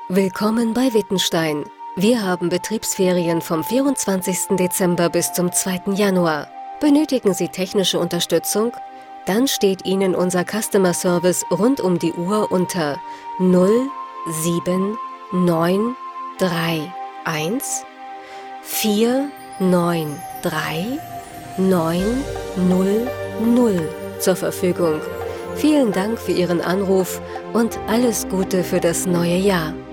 Willkommen bei Wittenstein. Wir haben Betriebsferien vom 24. Dezember bis zum 2. Januar. Benötigen Sie technische Unterstützung? Dann steht Ihnen unser Customer Service rund um die Uhr unter 07931 493 900 zur Verfügung. Vielen Dank für Ihren Anruf und alles Gute für das neue Jahr.